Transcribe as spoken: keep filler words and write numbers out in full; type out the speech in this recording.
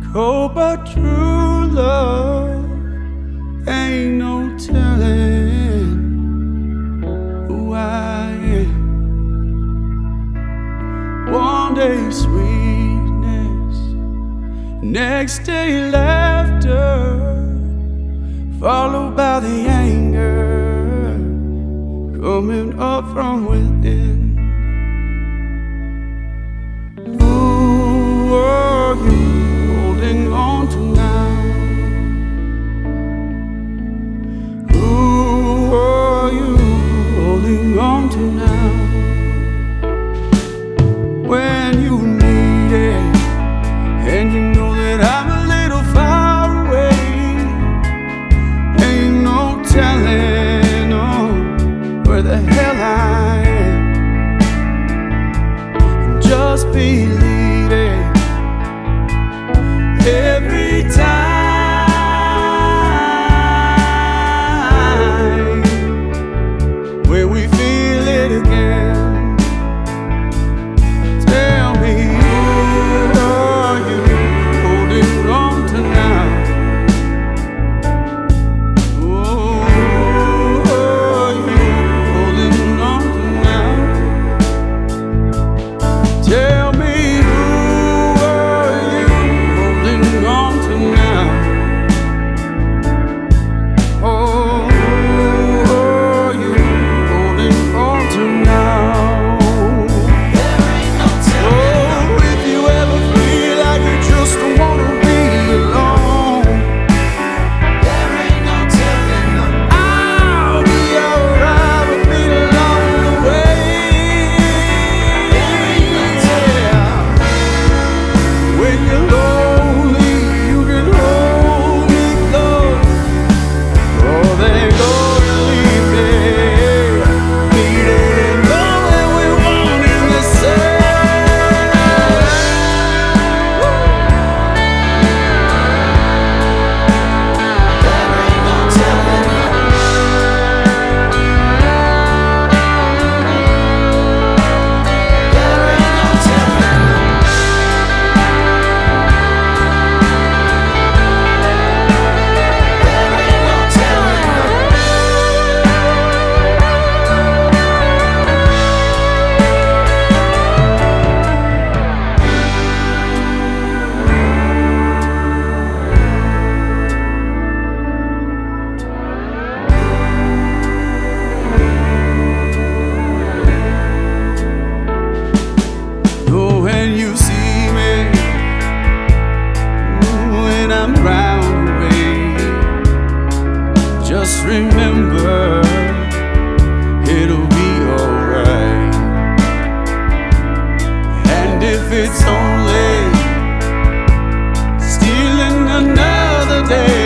Oh, but true love ain't no telling who I am. One day sweetness, next day laughter, followed by the anger coming up from within. Who are you holding on to now? Who are you holding on to now? When you need it and you know that I'm a little far away, ain't no telling oh, where the hell I am. Just believe it every time when we feel it again. Tell me, who are you holding on to now? Oh, who are you holding on to now? Tell me, who are you holding on to now? Oh, who are you holding on to now? Oh, if you ever feel like you just don't wanna be alone, I'll be alright with me along the way. When you're lonely, you can hold me close. Oh, they're gonna leave me, needing and knowing we wanted the same. Oh, when you see me, when I'm round the way, just remember it'll be alright. And if it's only stealing another day,